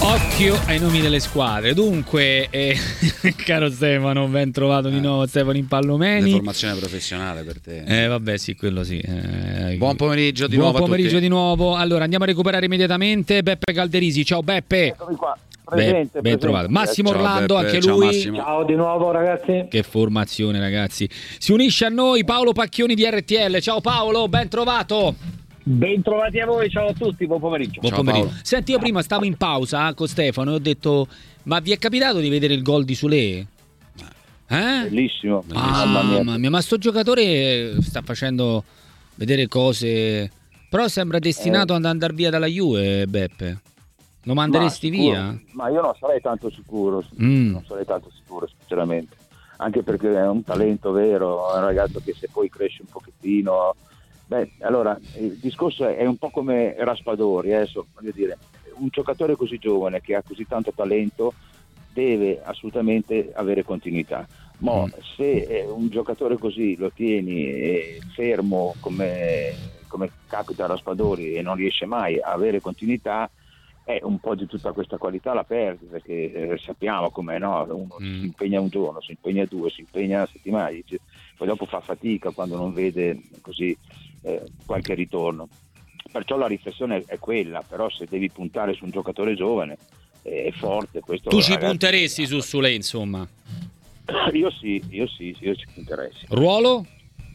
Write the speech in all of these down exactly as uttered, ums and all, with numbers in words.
Occhio ai nomi delle squadre. Dunque, eh, caro Stefano, ben trovato di nuovo Stefano Impallomeni. Formazione professionale per te. Eh vabbè, sì, quello sì. Eh, buon pomeriggio di buon nuovo. Buon pomeriggio a tutti. di nuovo. Allora, andiamo a recuperare immediatamente Beppe Calderisi. Ciao Beppe. Eccomi qua. Presente, Be- ben presente. trovato. Massimo Ciao, Orlando, Beppe. anche Ciao, lui. Massimo. Ciao di nuovo ragazzi. Che formazione, ragazzi. Si unisce a noi Paolo Pacchioni di R T L. Ciao Paolo, ben trovato. Ben trovati a voi, ciao a tutti, buon pomeriggio. Buon Ciao, pomeriggio. Paolo. Senti, io prima stavo in pausa con Stefano e ho detto: ma vi è capitato di vedere il gol di Sule? Eh? Bellissimo. Ah, mamma mia, ma sto giocatore sta facendo vedere cose. Però sembra destinato Eh. ad andare via dalla Juve, Beppe. Lo manderesti Ma sicuro, via? Ma io non sarei tanto sicuro, Mm. non sarei tanto sicuro sinceramente. Anche perché è un talento vero, è un ragazzo che se poi cresce un pochettino. Beh, allora il discorso è un po' come Raspadori, adesso voglio dire, un giocatore così giovane che ha così tanto talento deve assolutamente avere continuità. Ma Mm. se eh, un giocatore così lo tieni eh, fermo come, come capita a Raspadori e non riesce mai a avere continuità, eh, un po' di tutta questa qualità la perdi, perché eh, sappiamo com'è, no? Uno Mm. si impegna un giorno, si impegna due, si impegna una settimana, dice, poi dopo fa fatica quando non vede così eh, qualche ritorno. Perciò la riflessione è quella, però se devi puntare su un giocatore giovane eh, è forte questo. Tu ci ragazzi, punteresti su Sule, insomma. Io sì, io sì, io ci punterei. Sì. Ruolo?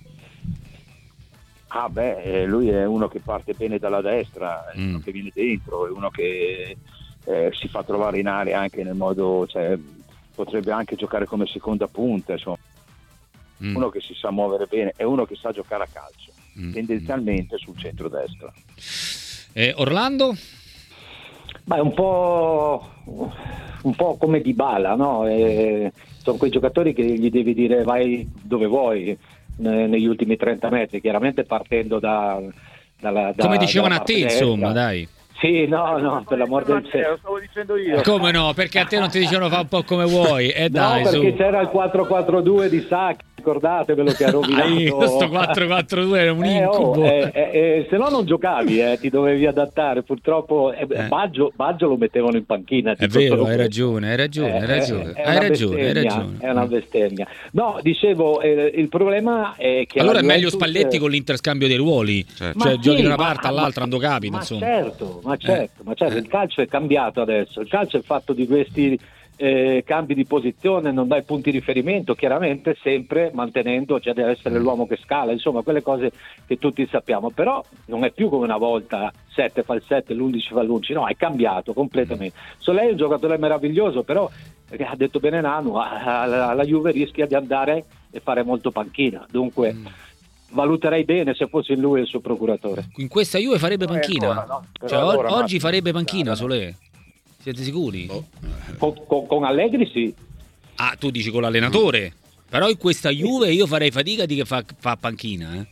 Ah beh, eh, lui è uno che parte bene dalla destra, è Mm. uno che viene dentro, è uno che eh, si fa trovare in area anche nel modo, cioè potrebbe anche giocare come seconda punta, insomma, Mm. uno che si sa muovere bene, è uno che sa giocare a calcio, Mm. tendenzialmente sul centro-destra. Eh, Orlando? Ma è un po', un po' come Dybala, no? Eh, sono quei giocatori che gli devi dire vai dove vuoi ne- negli ultimi trenta metri, chiaramente partendo da, dalla, da Come dicevano dalla a te, parte destra. insomma, dai. Sì, no, no, per l'amor del cielo. Lo stavo dicendo io. Come no? Perché a te non ti dicevano fa un po' come vuoi. Eh dai, No, perché su. c'era il quattro quattro due di Sacchi, ricordatevelo che ha rovinato. Dai, questo quattro quattro due era un Eh, oh, incubo. eh, eh, eh, se no non giocavi, eh, ti dovevi adattare. Purtroppo eh, Eh. Baggio, Baggio lo mettevano in panchina. È tipo vero, solo hai questo. ragione, hai ragione, hai Eh, ragione. è Hai una ragione, hai bestemmia, ragione. È una bestemmia. No, dicevo, eh, il problema è che Allora è la meglio Juventus- Spalletti con l'interscambio dei ruoli. Certo. Cioè Ma giochi sì, da una ma- parte all'altra, ma- quando capita, ma insomma. certo, ma certo, ma certo, Eh. il calcio è cambiato adesso, il calcio è fatto di questi eh, cambi di posizione, non dai punti di riferimento, chiaramente sempre mantenendo, cioè deve essere l'uomo che scala, insomma quelle cose che tutti sappiamo, però non è più come una volta sette fa il sette, l'undici fa l'undici, no, è cambiato completamente. Soleil è un giocatore meraviglioso, però eh, ha detto bene Nanu, alla la Juve rischia di andare e fare molto panchina, dunque Mm. valuterei bene se fossi lui il suo procuratore. In questa Juve farebbe panchina? ancora, no? Però Cioè, o- allora, oggi Massimo, farebbe panchina, no. Solé? Siete sicuri? Oh, Con, con- con Allegri sì. Ah, tu dici con l'allenatore. Però in questa Juve io farei fatica di che fa, fa panchina, eh.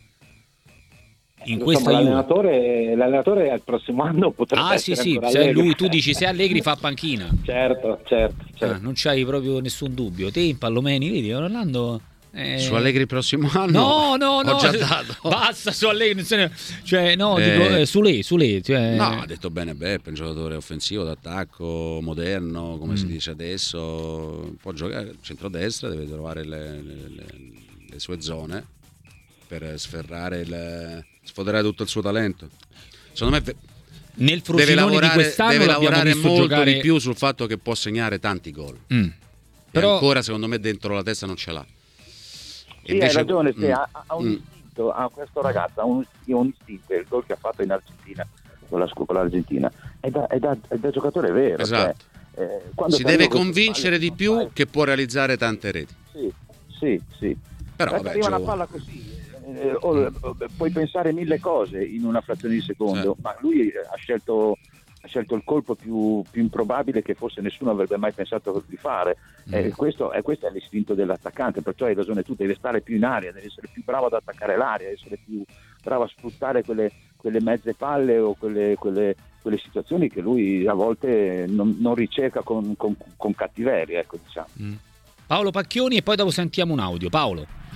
In Insomma, questa Juve. l'allenatore, l'allenatore al prossimo anno potrebbe Ah, sì, essere sì, ancora se Allegri. lui, tu dici se Allegri fa panchina. Certo, certo, certo. Ah, non c'hai proprio nessun dubbio. Te in Pallomeni, vedi, Orlando... eh, Su Allegri il prossimo anno? No, no, no. Ho già dato. Basta su Allegri. non se ne- Cioè, no, Eh, dico, eh, su lei, su lei. Cioè, No, ha detto bene Beppe, un giocatore offensivo d'attacco, moderno, come Mm. si dice adesso, può giocare centrodestra, deve trovare le, le- le- le sue zone per sferrare, il, sfoderare tutto il suo talento. Secondo me ve- nel deve Frosinone di lavorare, quest'anno deve l'abbiamo lavorare visto molto giocare di più sul fatto che può segnare tanti gol. Mm. E Però ancora secondo me dentro la testa non ce l'ha. Sì, hai ragione, sì, Mm. ha, ha un Mm. istinto, ha questo ragazzo ha un, un istinto, il gol che ha fatto in Argentina con, la, con l'Argentina è da, è, da, è da giocatore vero. Esatto. Cioè, eh, quando Si ti deve arrivano queste convincere palle, di non più fai- che può realizzare tante reti. Sì, sì, sì. Però Perché vabbè, arriva una giovane. palla così, eh, o- o- puoi pensare mille cose in una frazione di secondo, Sì. ma lui ha scelto, ha scelto il colpo più, più improbabile che forse nessuno avrebbe mai pensato di fare. Eh, Mm. questo, è, questo è l'istinto dell'attaccante, perciò hai ragione tu, devi stare più in aria, devi essere più bravo ad attaccare l'aria, essere più bravo a sfruttare quelle, quelle mezze palle o quelle, quelle, quelle situazioni che lui a volte non, non ricerca con, con, con cattiveria, ecco, diciamo. Mm. Paolo Pacchioni e poi dopo sentiamo un audio. Paolo.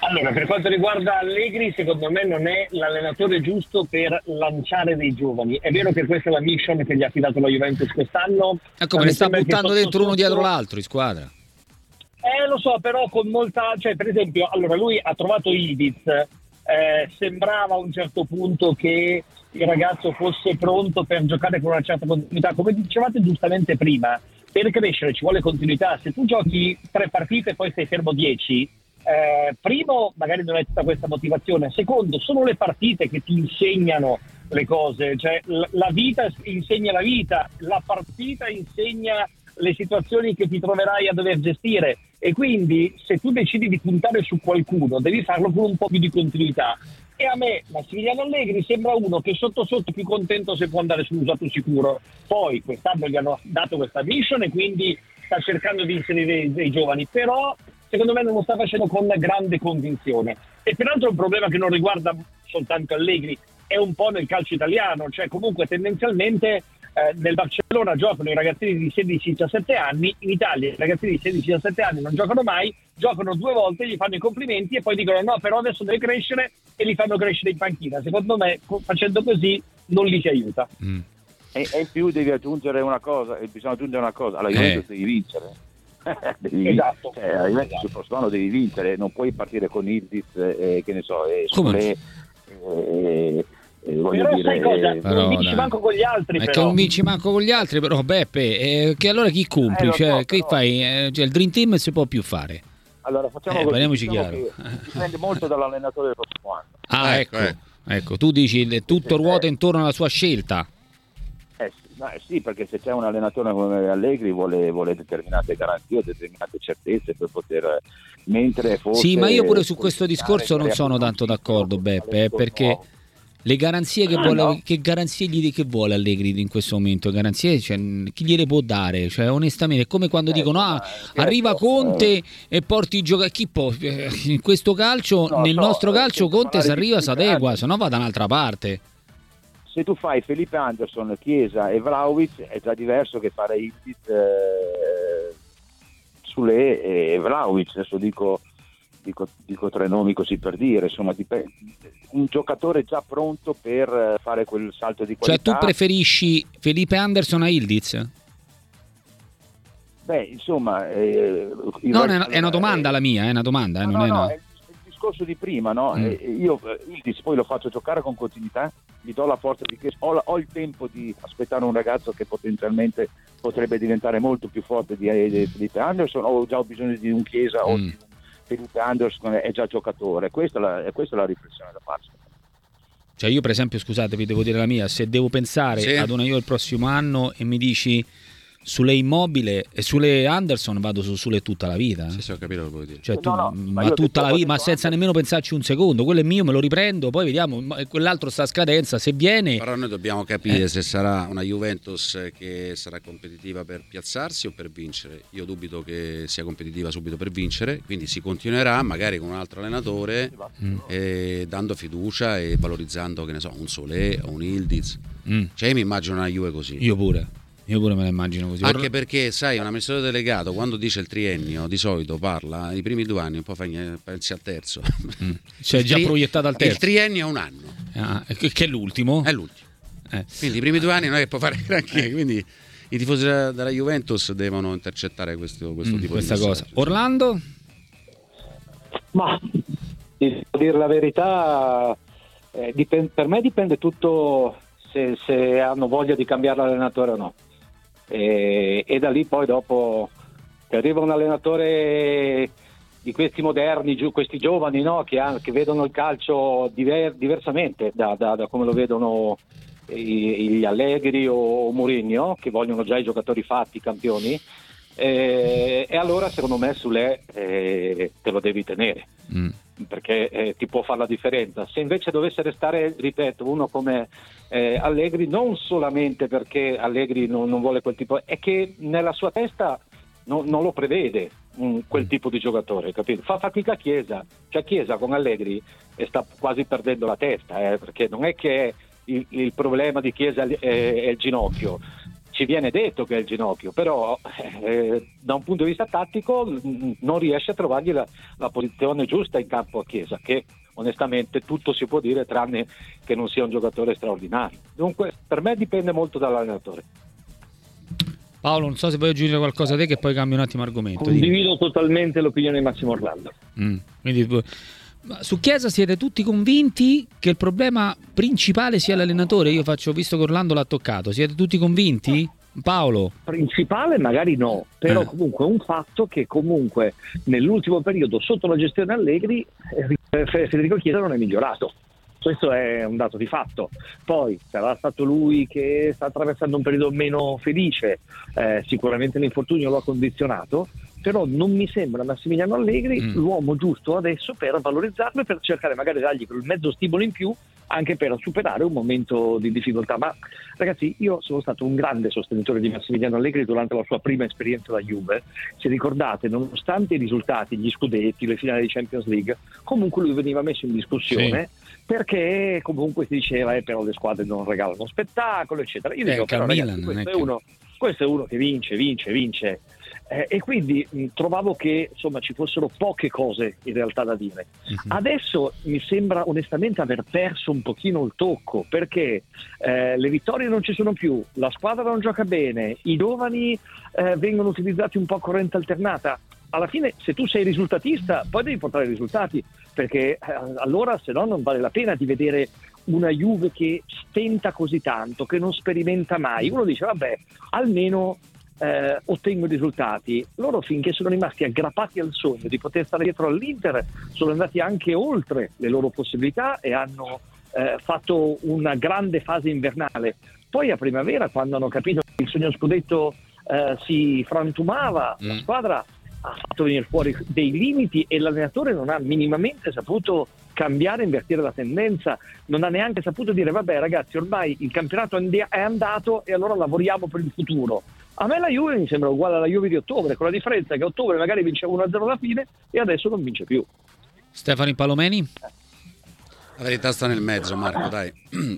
Allora, per quanto riguarda Allegri, secondo me non è l'allenatore giusto per lanciare dei giovani. È vero che questa è la mission che gli ha affidato la Juventus quest'anno. Ecco, me ne sta buttando dentro sotto... uno dietro l'altro in squadra. Eh, lo so, però con molta... Cioè, per esempio, allora lui ha trovato Ildiz, eh, sembrava a un certo punto che il ragazzo fosse pronto per giocare con una certa continuità. Come dicevate giustamente prima, per crescere ci vuole continuità. Se tu giochi tre partite e poi stai fermo dieci... Eh, primo, magari non hai tutta questa motivazione. Secondo, sono le partite che ti insegnano le cose, cioè la, la vita insegna la vita, la partita insegna le situazioni che ti troverai a dover gestire, e quindi se tu decidi di puntare su qualcuno devi farlo con un po' più di continuità. E a me Massimiliano Allegri sembra uno che sotto sotto è più contento se può andare sull'usato sicuro. Poi quest'anno gli hanno dato questa mission e quindi sta cercando di inserire dei, dei giovani, però secondo me non lo sta facendo con grande convinzione. E peraltro è un problema che non riguarda soltanto Allegri, è un po' nel calcio italiano, cioè comunque tendenzialmente eh, nel Barcellona giocano i ragazzini di sedici diciassette anni, in Italia i ragazzini di sedici diciassette anni non giocano mai, giocano due volte, gli fanno i complimenti e poi dicono no, però adesso deve crescere, e li fanno crescere in panchina. Secondo me facendo così non li si aiuta. Mm. E, e in più devi aggiungere una cosa, e bisogna aggiungere una cosa, alla Juventus eh. devi vincere. devi esatto, cioè, alla Juventus sul prossimo anno devi vincere, non puoi partire con Ildiz, eh, che ne so, eh, sulle, eh, eh, voglio però dire, sai cosa? Eh, non non vinci manco con gli altri, è però. che non vinci manco con gli altri, però Beppe, eh, che allora chi compri? Eh, cioè, so, che però... fai? Eh, cioè, il Dream Team si può più fare. Allora facciamo eh, così, parliamoci diciamo chiaro. dipende molto dall'allenatore del prossimo anno. Ah, ecco, ecco, ecco. Tu dici tutto ruota intorno alla sua scelta. Eh sì, no, sì, perché se c'è un allenatore come Allegri vuole, vuole determinate garanzie, determinate certezze per poter, mentre forse sì, ma io pure su questo discorso non sono tanto d'accordo, Beppe, eh, perché le garanzie che vuole, no. che garanzie gli che vuole Allegri in questo momento? Garanzie, cioè, chi gliele può dare? Cioè, onestamente, è come quando eh, dicono ah, arriva Conte eh. e porti i giocatori. Chi può? In questo calcio, no, nel no, nostro calcio, Conte si arriva, si adegua, se no va da un'altra parte. Se tu fai Felipe Anderson, Chiesa e Vlahovic è già diverso che fare Ildiz, eh, Sule e Vlahovic. Adesso dico, dico, dico tre nomi così per dire, insomma, dipende, un giocatore già pronto per fare quel salto di qualità. Cioè tu preferisci Felipe Anderson a Ildiz? Beh, insomma, eh, no, è una, è una domanda eh, la mia, è una domanda, no, non no, è no, una... è il discorso di prima, no? Mm. Eh, io Ildiz poi lo faccio giocare con continuità, gli do la forza di che ho, ho il tempo di aspettare un ragazzo che potenzialmente potrebbe diventare molto più forte di, di Felipe Anderson, o ho già bisogno di un Chiesa mm. o di un Felipe Anderson, è già giocatore. Questa è la, questa è la riflessione da farsi. Cioè io per esempio, scusate, vi devo dire la mia, se devo pensare sì. ad una io il prossimo anno e mi dici sulle Immobile e sulle Anderson vado su sulle tutta la vita. Sì, sì, ho capito che vuoi dire. Cioè, tu, no, no, ma, ma tutta la vita, ma senza nemmeno pensarci un secondo. Quello è mio, me lo riprendo, poi vediamo. Quell'altro sta a scadenza, se viene. Però noi dobbiamo capire eh. se sarà una Juventus che sarà competitiva per piazzarsi o per vincere. Io dubito che sia competitiva subito per vincere, quindi si continuerà magari con un altro allenatore mm. eh, dando fiducia e valorizzando, che ne so, un Solé o un Ildiz. Mm. Cioè io mi immagino una Juve così. Io pure. Io pure me la immagino così. Anche perché, sai, un amministratore delegato quando dice il triennio di solito parla i primi due anni, un po' fa, pensi al terzo. Mm. Cioè è già tri- proiettato al terzo. Il triennio è un anno. Ah, che è l'ultimo? È l'ultimo. Eh. Quindi i primi due anni non è che può fare granché. Quindi i tifosi della Juventus devono intercettare questo, questo mm, tipo questa di cosa. Orlando? Ma devo dire la verità, eh, dipende, per me dipende tutto se, se hanno voglia di cambiare l'allenatore o no. E, e da lì poi dopo che arriva un allenatore di questi moderni, questi giovani, no? che, ha, che vedono il calcio diver, diversamente da, da, da come lo vedono gli Allegri o Mourinho, che vogliono già i giocatori fatti, campioni, e, e allora secondo me Sule eh, te lo devi tenere, mm. perché eh, ti può fare la differenza. Se invece dovesse restare, ripeto, uno come eh, Allegri, non solamente perché Allegri non, non vuole quel tipo, è che nella sua testa non, non lo prevede un, quel tipo di giocatore, capito? Fa fatica Chiesa, cioè Chiesa con Allegri e sta quasi perdendo la testa, eh, perché non è che il, il problema di Chiesa è, è il ginocchio, ci viene detto che è il ginocchio, però eh, da un punto di vista tattico mh, non riesce a trovargli la, la posizione giusta in campo a Chiesa, che onestamente tutto si può dire tranne che non sia un giocatore straordinario. Dunque per me dipende molto dall'allenatore. Paolo, non so se vuoi aggiungere qualcosa a te, che poi cambia un attimo argomento. Condivido Dimmi. totalmente l'opinione di Massimo Orlando. Mm, quindi su Chiesa siete tutti convinti che il problema principale sia l'allenatore? Io faccio, visto che Orlando l'ha toccato, siete tutti convinti? Paolo? Principale magari no, però eh. comunque è un fatto che comunque nell'ultimo periodo sotto la gestione Allegri Federico Chiesa non è migliorato. Questo è un dato di fatto. Poi sarà stato lui che sta attraversando un periodo meno felice, eh, sicuramente l'infortunio lo ha condizionato, però non mi sembra Massimiliano Allegri mm. l'uomo giusto adesso per valorizzarlo e per cercare magari di dargli quel mezzo stimolo in più anche per superare un momento di difficoltà. Ma ragazzi, io sono stato un grande sostenitore di Massimiliano Allegri durante la sua prima esperienza da Juve. Se ricordate, nonostante i risultati, gli scudetti, le finali di Champions League, comunque lui veniva messo in discussione sì. perché comunque si diceva eh, però le squadre non regalano spettacolo, eccetera. Io eh, dico, però, Milan, ragazzi, questo, è è uno, questo è uno che vince, vince, vince. Eh, e quindi mh, trovavo che insomma ci fossero poche cose in realtà da dire. Uh-huh. Adesso mi sembra onestamente aver perso un pochino il tocco, perché eh, le vittorie non ci sono più, la squadra non gioca bene, i giovani eh, vengono utilizzati un po' a corrente alternata. Alla fine, se tu sei risultatista, poi devi portare i risultati, perché eh, allora se no non vale la pena di vedere una Juve che stenta così tanto, che non sperimenta mai. Uno dice vabbè, almeno Eh, ottengo i risultati. Loro, finché sono rimasti aggrappati al sogno di poter stare dietro all'Inter, sono andati anche oltre le loro possibilità e hanno eh, fatto una grande fase invernale. Poi a primavera, quando hanno capito che il sogno scudetto eh, si frantumava, mm. la squadra ha fatto venire fuori dei limiti e l'allenatore non ha minimamente saputo cambiare, invertire la tendenza, non ha neanche saputo dire vabbè ragazzi, ormai il campionato è andato e allora lavoriamo per il futuro. A me la Juve mi sembra uguale alla Juve di ottobre, con la differenza che a ottobre magari vinceva uno a zero alla fine e adesso non vince più. Stefano Palomeni? La verità sta nel mezzo, Marco, dai.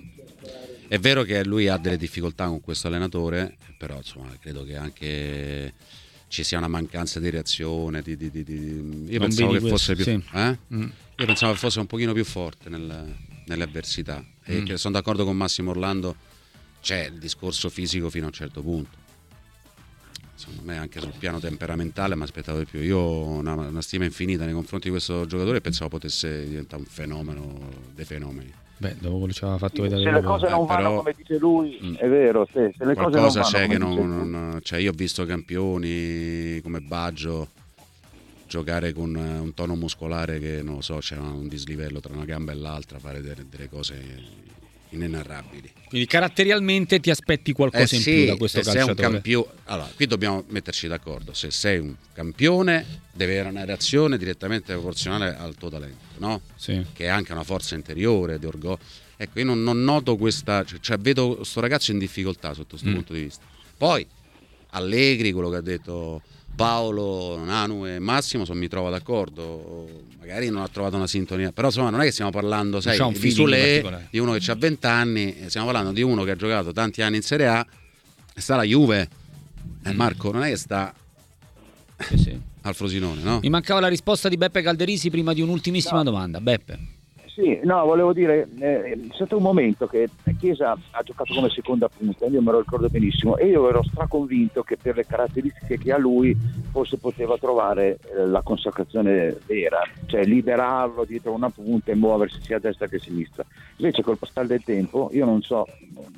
È vero che lui ha delle difficoltà con questo allenatore, però insomma credo che anche ci sia una mancanza di reazione, di, di, di, di... io non pensavo che questo, fosse più sì. eh? mm. io pensavo che fosse un pochino più forte nel, nelle avversità e mm. che sono d'accordo con Massimo Orlando, c'è il discorso fisico fino a un certo punto. Secondo me anche sul piano temperamentale mi aspettavo di più. Io ho una, una stima infinita nei confronti di questo giocatore e pensavo potesse diventare un fenomeno dei fenomeni. Beh, dopo quello ci aveva fatto vedere. Se le cose non eh, vanno però, come dice lui, mh, è vero. Se, se le cose non vanno c'è che non, non, cioè io ho visto campioni come Baggio giocare con un tono muscolare che non lo so, c'era un dislivello tra una gamba e l'altra, fare delle, delle cose inenarrabili. Quindi caratterialmente ti aspetti qualcosa eh in sì, più da questo se calciatore. Sei un campio... Allora, qui dobbiamo metterci d'accordo. Se sei un campione, deve avere una reazione direttamente proporzionale al tuo talento, no? Sì. Che è anche una forza interiore, di orgoglio. Ecco, io non, non noto questa, cioè, cioè vedo sto ragazzo in difficoltà sotto questo mm. punto di vista. Poi Allegri, quello che ha detto Paolo, Nanu e Massimo, sono, mi trovo d'accordo, magari non ha trovato una sintonia, però insomma non è che stiamo parlando, sai, di Sule, di uno che ha venti anni, stiamo parlando di uno che ha giocato tanti anni in Serie A e sta alla Juve. Eh, Marco, non è che sta sì, sì. al Frosinone, no? Mi mancava la risposta di Beppe Calderisi prima di un'ultimissima no. domanda. Beppe. Sì, no, volevo dire, eh, è stato un momento che Chiesa ha giocato come seconda punta, io me lo ricordo benissimo, e io ero straconvinto che per le caratteristiche che ha lui forse poteva trovare eh, la consacrazione vera, cioè liberarlo dietro una punta e muoversi sia a destra che a sinistra. Invece col passare del tempo, io non so,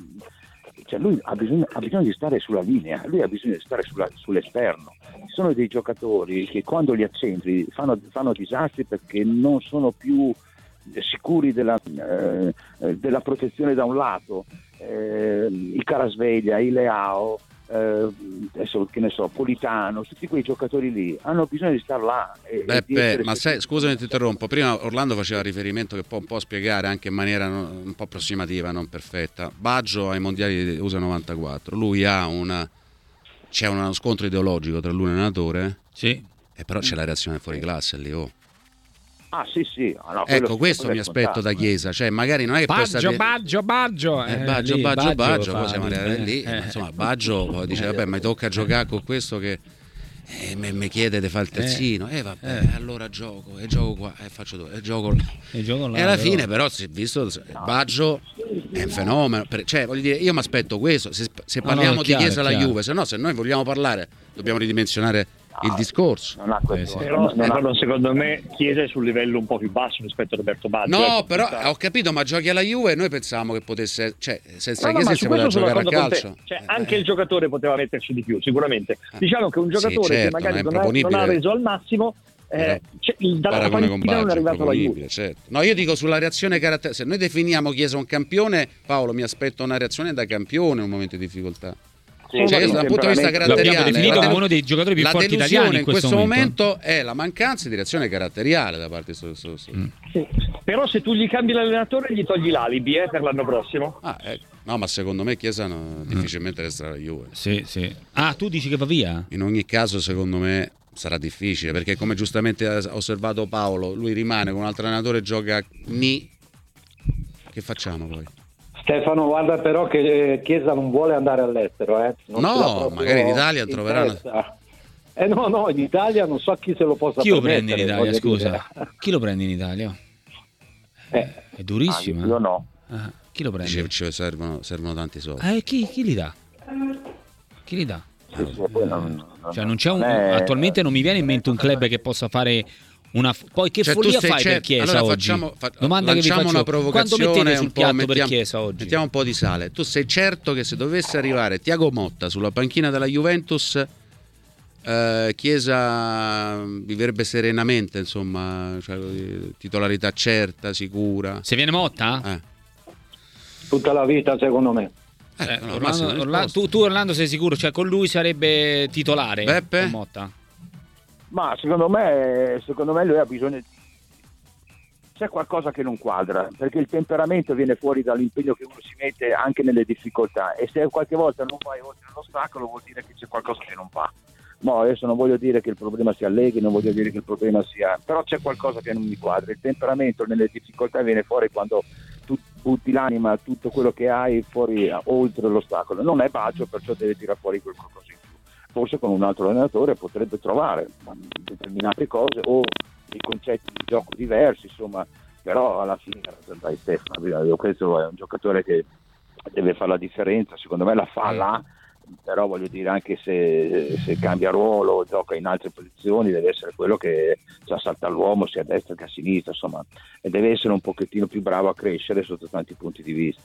cioè lui ha bisogno, ha bisogno di stare sulla linea, lui ha bisogno di stare sulla, sull'esterno. Ci sono dei giocatori che quando li accentri fanno, fanno disastri perché non sono più sicuri della, eh, della protezione da un lato, eh, i Carasveglia, i Leao, eh, adesso che ne so, Politano, tutti quei giocatori lì hanno bisogno di star là. E, Beppe, ma sai, scusami ti interrompo, prima Orlando faceva riferimento che può un po' spiegare anche in maniera un po' approssimativa, non perfetta. Baggio ai mondiali U S A novantaquattro, lui ha una, c'è uno scontro ideologico tra lui e l'allenatore, sì. e però c'è la reazione fuori classe lì, oh. Ah sì sì, ah, no, ecco questo mi aspetto da Chiesa, cioè magari non è che Baggio, stati... Baggio, Baggio, eh, eh, Baggio, lì, Baggio, Baggio, fa- poi siamo arrivati lì, eh. insomma Baggio poi dice vabbè ma tocca giocare con questo che eh, mi chiede di fare il terzino, e eh, vabbè eh. allora gioco, e gioco qua, e faccio due, e gioco là. E, gioco là, E alla però. fine però si è visto Baggio è un fenomeno, per- cioè voglio dire io mi aspetto questo, se, se No, parliamo no, è di chiaro, Chiesa è alla chiaro. Juve, se no se noi vogliamo parlare dobbiamo ridimensionare il discorso. Non ha questo, Eh, sì. Però, non ha- però secondo me Chiesa è sul livello un po' più basso rispetto a Roberto Baggio. No, ecco, però questa- ho capito, ma giochi alla Juve, noi pensavamo che potesse, cioè senza No, no, Chiesa ma si su poteva questo sono giocare a d'accordo con te. calcio. Cioè, Eh, anche eh. il giocatore poteva metterci di più, sicuramente. Eh. Diciamo che un Sì, giocatore certo, che magari ma è non ha, non improponibile. ha reso al massimo, Era- eh, cioè, il- dalla Paragone con panchina non è Baggio, arrivato la Juve. improponibile, certo. No, io dico sulla reazione caratteriale. Se noi definiamo Chiesa un campione, Paolo, mi aspetto una reazione da campione in un momento di difficoltà. Sì, Cioè, sì, dal punto di vista temperamento. caratteriale, L'abbiamo definito la come delu- uno dei giocatori più la forti delusione italiani in questo momento è la mancanza di reazione caratteriale da parte di sto- sto- sto- Mm. Sì. Però se tu gli cambi l'allenatore gli togli l'alibi eh, per l'anno prossimo. Ah, ecco. No, ma secondo me Chiesa no, difficilmente resterà la Juve. Sì, sì. Ah, tu dici che va via? In ogni caso, secondo me sarà difficile perché, come giustamente ha osservato Paolo, lui rimane con un altro allenatore, gioca Ni. Che facciamo poi? Stefano, guarda però che eh, Chiesa non vuole andare all'estero, eh. Non No, ce l'ha proprio magari in Italia in troverà una- testa. Eh no, no, in Italia non so chi se lo possa Chi lo prende in permettere, Italia, voglio scusa? dire. Chi lo prende in Italia? Eh, È durissima. Ah, io no. Ah, chi lo prende? Dice, ci servono, servono tanti soldi. Eh, chi, chi li dà? Chi li dà? Sì, sì, poi non- non- Cioè, non c'è un, non è- attualmente non mi viene in mente un club che possa fare una. Poi che Cioè, tu follia sei fai per certo- Chiesa allora oggi? facciamo, fa- Domanda che vi lanciamo faccio. una Quanto provocazione mettete sul un po', piatto mettiamo, per Chiesa oggi? mettiamo un po' di sale. Tu sei certo che se dovesse arrivare Thiago Motta sulla panchina della Juventus, eh, Chiesa vivrebbe serenamente, insomma, cioè, titolarità certa, sicura. Se viene Motta? Eh. tutta la vita secondo me. Eh, Eh, no, Orlando- massima Orla- risposta. tu, tu Orlando sei sicuro? Cioè con lui sarebbe titolare? Beppe? Con Motta? Ma secondo me, secondo me lui ha bisogno di... C'è qualcosa che non quadra, perché il temperamento viene fuori dall'impegno che uno si mette anche nelle difficoltà, e se qualche volta non vai oltre l'ostacolo vuol dire che c'è qualcosa che non va. No, adesso non voglio dire che il problema sia Allegri, non voglio dire che il problema sia... però c'è qualcosa che non mi quadra. Il temperamento nelle difficoltà viene fuori quando tu butti l'anima, tutto quello che hai fuori oltre l'ostacolo. Non è Baggio, perciò deve tirare fuori quel qualcosa in più. Forse con un altro allenatore potrebbe trovare determinate cose o dei concetti di gioco diversi, insomma, però alla fine dai Stefano, questo è un giocatore che deve fare la differenza, secondo me la fa là, però voglio dire anche se, se cambia ruolo, gioca in altre posizioni, deve essere quello che sa salta l'uomo sia a destra che a sinistra, insomma, e deve essere un pochettino più bravo a crescere sotto tanti punti di vista.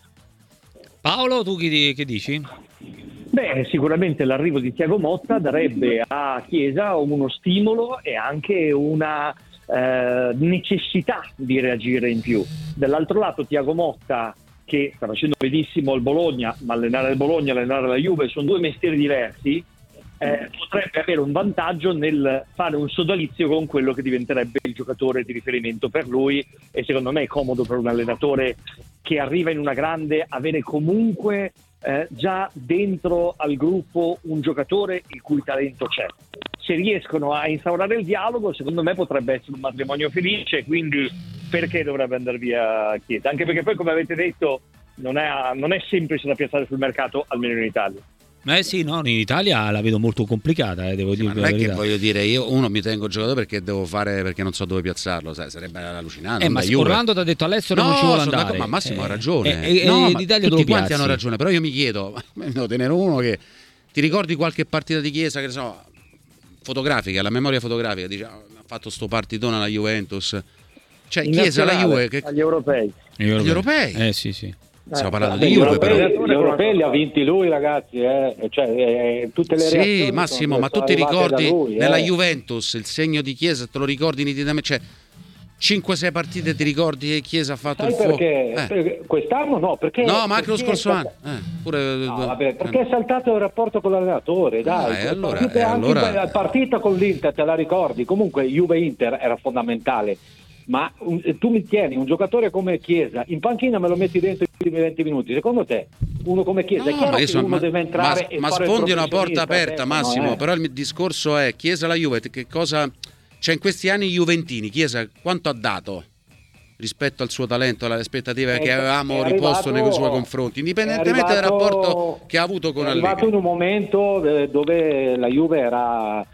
Paolo, tu chi, che dici? Beh, sicuramente l'arrivo di Thiago Motta darebbe a Chiesa uno stimolo e anche una eh, necessità di reagire in più. Dall'altro lato Thiago Motta, che sta facendo benissimo il Bologna, ma allenare il Bologna e allenare la Juve sono due mestieri diversi, eh, potrebbe avere un vantaggio nel fare un sodalizio con quello che diventerebbe il giocatore di riferimento per lui, e secondo me è comodo per un allenatore che arriva in una grande avere comunque eh, già dentro al gruppo un giocatore il cui talento c'è. Se riescono a instaurare il dialogo, secondo me potrebbe essere un matrimonio felice, quindi perché dovrebbe andare via Chiesa? Anche perché poi, come avete detto, non è, non è semplice da piazzare sul mercato, almeno in Italia. Eh sì, no, in Italia la vedo molto complicata, eh, devo Sì, ma dire non la è che verità. voglio dire, io uno mi tengo giocatore perché devo fare, perché non so dove piazzarlo, sai, sarebbe allucinante. Eh, non ma da Juve. Orlando ti ha detto all'estero No, non ci vuole sono andare. d'accordo, ma Massimo Eh, ha ragione. eh, eh, no, eh, ma l'Italia tutti lo quanti piazzi. hanno ragione, però io mi chiedo, devo tenere uno che ti ricordi qualche partita di Chiesa, che ne so, fotografica, la memoria fotografica, dice, ah, ha fatto sto partitone alla Juventus. Cioè, In Chiesa alla nazionale, Juve che... agli europei. Gli europei. Gli europei? Eh sì, sì. Stiamo parlando Beh, di gli Juve, europei, però. gli europei li ha vinti lui, ragazzi, eh. Cioè, eh, tutte le reazioni Sì, Massimo, sono- ma tu sono ti arrivate ricordi da lui, nella eh. Juventus il segno di Chiesa, te lo ricordi nitidamente? Cioè, cinque sei partite ti ricordi che Chiesa ha fatto Sai il fuoco? perché? Eh. Perché quest'anno no, perché No, ma anche lo perché scorso è anno. salta- Eh, pure, No, vabbè, perché è saltato il rapporto con l'allenatore, dai. Ah, e allora- Partite e anche allora- la partita con l'Inter, te la ricordi? Comunque Juve-Inter era fondamentale, ma un- tu mi tieni un giocatore come Chiesa in panchina, me lo metti dentro i primi venti minuti. Secondo te uno come Chiesa è No, chiaro ma io che sono- uno ma, deve entrare ma- e ma fare il sfondi una porta professionista, aperta, Stefano, Massimo. eh. Però il mio discorso è Chiesa alla Juve, che cosa, cioè in questi anni juventini, Chiesa quanto ha dato rispetto al suo talento, alle aspettative che avevamo riposto nei suoi confronti, indipendentemente arrivato, dal rapporto che ha avuto con Allegri? È arrivato in un momento dove la Juve era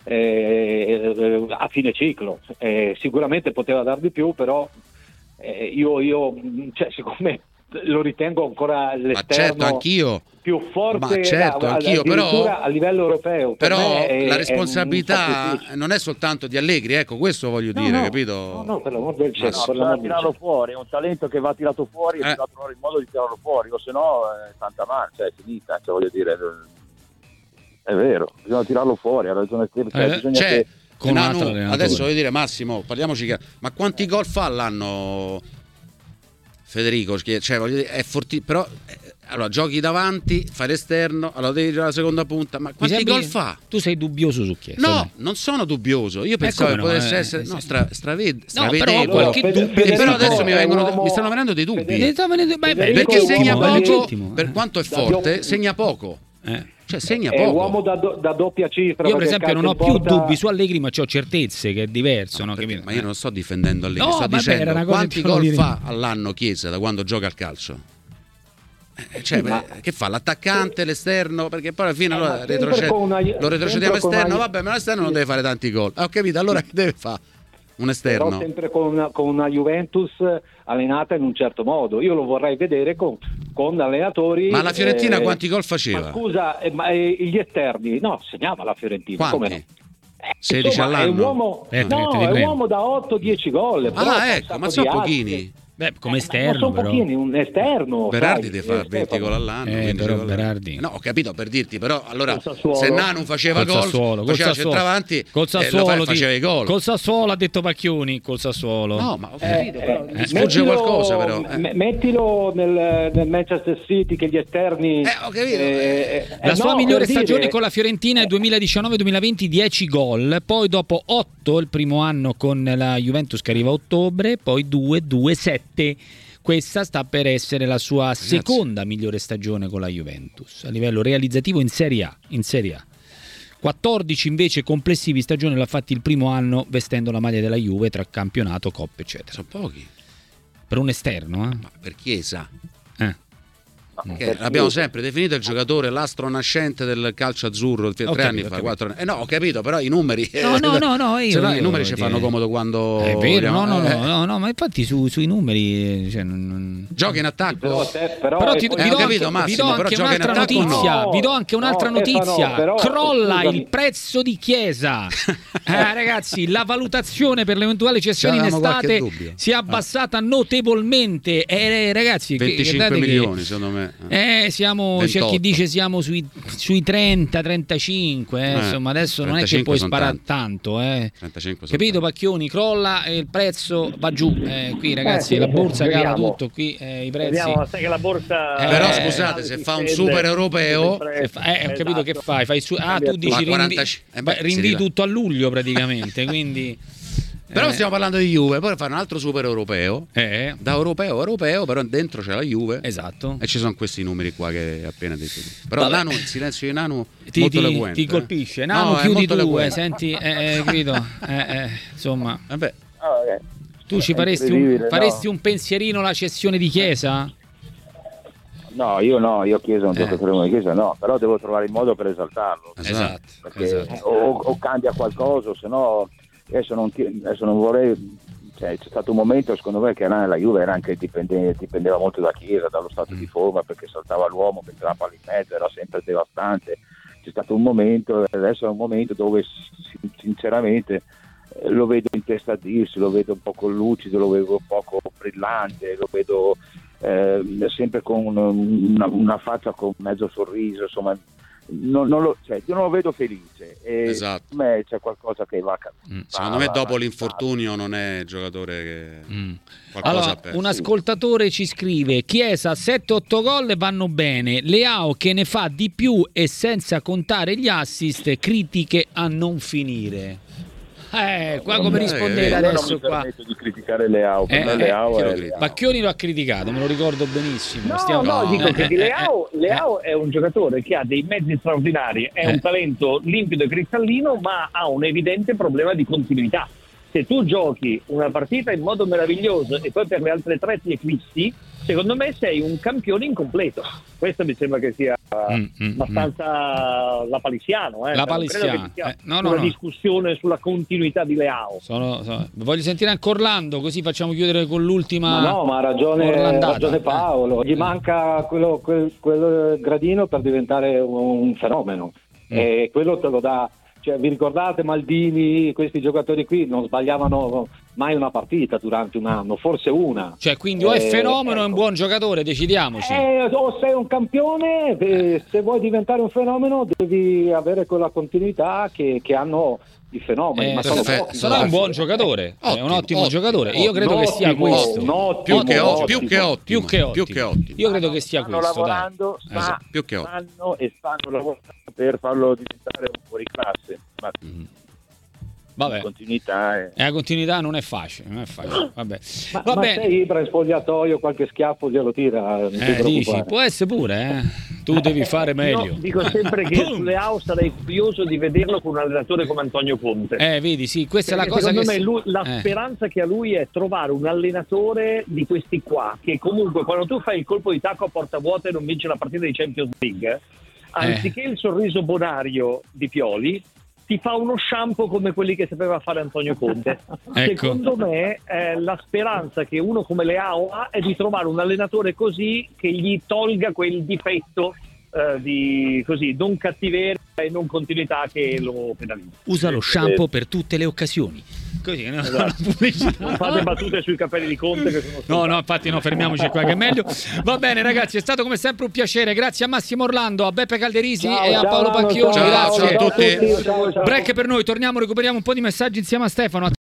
eh, a fine ciclo, eh, sicuramente poteva dar di più, però eh, io, io cioè, siccome lo ritengo ancora l'esterno, ma certo, anch'io più forte, ma certo, a, anch'io, però, a livello europeo. Per però è, la responsabilità è non è soltanto di Allegri, ecco, questo voglio no, dire, no, capito? No, no, per l'amor del cielo, no, per bisogna l'amor tirarlo del fuori, è un talento che va tirato fuori e Eh. bisogna trovare il modo di tirarlo fuori, o se no è tanta mano, cioè è finita, cioè, voglio dire, è vero, bisogna tirarlo fuori, ha ragione te, cioè, Eh, bisogna cioè, che... con un Nanu, altro allenatore. adesso voglio dire, Massimo, parliamoci chiaro, ma quanti gol fa l'anno Federico? Cioè, voglio dire, è forti, però eh, allora giochi davanti, fai l'esterno, allora devi giocare la seconda punta, ma quanti sembri- gol fa? Tu sei dubbioso su Chiesa? No, dai. non sono dubbioso. Io pensavo come che no, potesse eh, essere eh, no, sì. stra, straved, No, stravedevole. però qualche Fede- dubbio. Federico Però adesso mi, è vengono, uomo- mi stanno venendo dei Eh, dubbi. sta venendo- beh, beh, Federico Perché è segna uomo poco, legittimo, per eh. quanto è Da forte, Dio- segna poco. Eh. Cioè, segna è poco. uomo da, do- da doppia cifra. Io per perché esempio non ho calcio in più porta- dubbi su Allegri, ma ho certezze, che è diverso, no? Perché- Capito? ma io non sto difendendo Allegri, No, sto vabbè, dicendo era una cosa quanti che volevo gol dire. fa all'anno Chiesa da quando gioca al calcio. Eh, cioè, Ma- beh, che fa l'attaccante, l'esterno? Perché poi alla fine Eh, allora ma sempre retrocede- con una- lo retrocediamo sempre con esterno, una- vabbè, ma l'esterno non deve fare tanti gol. Ah, ho capito, allora che deve fare? Un Però esterno? sempre con una, con una Juventus allenata in un certo modo. Io lo vorrei vedere con, con allenatori. Ma la Fiorentina eh, quanti gol Ma faceva? scusa, eh, ma eh, gli esterni? No, segnava la Fiorentina. Quanti? Come no? Eh, sedici insomma, all'anno? È un uomo, Eh, no, te li è un prego. uomo da otto dieci gol. però Ah, fa un ecco, sacco ma di sono assi. pochini. Beh, come Eh, esterno, ma sono però. pochini, un esterno. Berardi sai, deve fare eh, venti Stefano. gol all'anno. Eh, quindici però gol all'anno. Berardi. No, ho capito per dirti, però allora Col Sassuolo. se Nanu faceva Col gol, Sassuolo, col faceva Sassuolo. centravanti Col e lo Sassuolo, fa- ti- faceva i gol. Col Sassuolo ha detto Pacchioni, col Sassuolo. No, ma ho Eh, capito, però eh, mi sfugge mettilo- qualcosa però. Eh. me- Mettilo nel, nel Manchester City che gli esterni. Eh, ho capito. eh, La eh, sua no, migliore per dire- stagione con la Fiorentina è duemiladiciannove duemilaventi, dieci gol, poi dopo otto il primo anno con la Juventus che arriva a ottobre, poi due, due, sette. Questa sta per essere la sua seconda migliore stagione con la Juventus a livello realizzativo in Serie A, in Serie A. quattordici invece complessivi stagioni l'ha fatti il primo anno vestendo la maglia della Juve tra campionato, coppe eccetera. Sono pochi. Per un esterno, eh? Ma per Chiesa. Eh. Che abbiamo sempre definito il giocatore l'astro nascente del calcio azzurro tre Ho capito, anni ho fa, capito. quattro anni. Eh no, ho capito, però i numeri No, no, no, no, io- se no, io i numeri ci voglio fanno dire- comodo quando È vero, no, no, eh, no, no, no, ma infatti su- sui numeri cioè, non- non- gioca in attacco. Però, te- però Però è ti, poi- vi Eh, do ho capito, anche, vi Massimo, do però anche gioca in un'altra attacco, notizia. no. Vi do anche un'altra No, Stefano, notizia. però, Crolla scusami. il prezzo di Chiesa. Eh, ragazzi, la valutazione per l'eventuale cessione in C'avevamo qualche estate dubbio. si è abbassata notevolmente. Eh, ragazzi, che- venticinque guardate che- milioni secondo me. Eh, siamo, c'è chi ventotto. dice siamo sui, sui trenta trentacinque, eh, Eh, insomma adesso non è che trentacinque puoi sono sparare tanti. tanto, eh. trentacinque sono Capito tanti. Pacchioni? Crolla e il prezzo va giù. Eh, qui ragazzi Eh, sì, la borsa cala vediamo. tutto, qui eh, i prezzi. Vediamo, sai che la borsa. Eh, Però eh, scusate, se fa un scende, super europeo Se fa- eh, ho capito che Esatto. fai, fai su- ah, tu Cambia dici Ma rinvi, quarantacinque eh, beh, beh, rinvii si tutto a luglio praticamente, quindi Però eh, stiamo parlando di Juve, poi fa un altro super europeo. eh, Da europeo a europeo, però dentro c'è la Juve. esatto. E ci sono questi numeri qua che hai appena detto tu. Però Vabbè. Nanu, il silenzio di Nanu Ti, molto ti- eloquente. ti eh. colpisce. No, Nano, è chiudi molto tu, eh, eloquente. senti, eh, eh, capito? Eh, eh, insomma, Vabbè, Ah, eh. tu ci È faresti un, incredibile, faresti no? un pensierino alla cessione di Chiesa? No, io no, io Chiesa è un Eh. giocatore di Chiesa, no, però devo trovare il modo per esaltarlo. esatto. Perché esatto. o, o cambia qualcosa, o se no adesso non, ti- adesso non vorrei. Cioè, c'è stato un momento secondo me che la Juve era anche dipende, dipendeva molto da Chiesa, dallo stato Mm. di forma, perché saltava l'uomo, metteva la palla in mezzo, era sempre devastante. C'è stato un momento, adesso è un momento dove sin- sinceramente eh, lo vedo intestadirsi, lo vedo un poco lucido, lo vedo un poco brillante, lo vedo eh, sempre con un- una, una faccia con mezzo sorriso, insomma. Non, non lo, cioè, io non lo vedo felice e Esatto. secondo me c'è qualcosa che va, Mm. Secondo me dopo l'infortunio non è giocatore che Mm. qualcosa Allora, ha perso. un ascoltatore ci scrive: Chiesa sette otto gol vanno bene, Leao che ne fa di più e senza contare gli assist, critiche a non finire. Eh, qua come rispondete Io adesso non mi qua? permetto di criticare Leao, per Eh, me eh, Leao chi lo è critica? Pacchioni lo ha criticato, me lo ricordo benissimo. No, Stiamo- no, dico eh, che eh, Leao, eh, Leao è un giocatore che ha dei mezzi straordinari, è Eh. un talento limpido e cristallino, ma ha un evidente problema di continuità. Se tu giochi una partita in modo meraviglioso e poi per le altre tre ti eclissi, secondo me sei un campione incompleto. Questo mi sembra che sia Mm, mm, abbastanza lapalissiano. Eh. La Non credo che palissiano, ci sia eh, no, no, una no. discussione sulla continuità di Leao. sono- sono- Voglio sentire anche Orlando, così facciamo chiudere con l'ultima. Ma no, ma ha ragione, Orlandata. ragione Paolo, gli manca quello, quel, quel gradino per diventare un, un fenomeno e quello te lo dà, cioè, vi ricordate Maldini, questi giocatori qui non sbagliavano mai una partita durante un anno, forse una. Cioè, quindi o è Eh, fenomeno o è un ecco. buon giocatore, decidiamoci. Eh, o sei un campione, eh, se vuoi diventare un fenomeno devi avere quella continuità che, che hanno i fenomeni. Eh, ma sono perfetto. pochi, Sarà un ragazzi. buon giocatore, è un Ottimo, ottimo ottimo, giocatore. Io ottimo. credo che sia Ottimo, questo. un ottimo, Più che, ottimo. più che ottimo. Più che ottimo. Più che ottimo. Io credo che sia stanno questo. dai. lavorando, sta- Esatto. Più che ottimo. stanno e stanno lavorando per farlo diventare un fuori classe, ma Vabbè. continuità è... E la continuità non è facile, non è facile. Vabbè. Ma, Va ma bene. se Ibra in spogliatoio qualche schiaffo glielo tira, non ti Eh, preoccupare. dici, può essere pure, eh. Tu devi fare meglio. Io dico sempre che su Leao sarei curioso di vederlo con un allenatore come Antonio Conte. Eh, vedi, sì, questa è la Perché cosa secondo che me lui- la eh. speranza che ha lui è trovare un allenatore di questi qua, che comunque quando tu fai il colpo di tacco a porta vuota e non vinci la partita di Champions League, anziché il sorriso bonario di Pioli, ti fa uno shampoo come quelli che sapeva fare Antonio Conte. Ecco. Secondo me eh, la speranza che uno come Leao ha è di trovare un allenatore così che gli tolga quel difetto eh, di così non cattiveria e non continuità che lo penalizza. Usa lo shampoo per tutte le occasioni. Così, no? Esatto. La pubblicità. Non fate battute sui capelli di Conte che sono No, no, infatti no, fermiamoci qua che è meglio. Va bene ragazzi, è stato come sempre un piacere. Grazie a Massimo Orlando, a Beppe Calderisi Ciao, e a ciao, Paolo Nano, Pacchioni. ciao, Grazie. ciao a tutti. Ciao, ciao. Break per noi, torniamo, recuperiamo un po' di messaggi insieme a Stefano.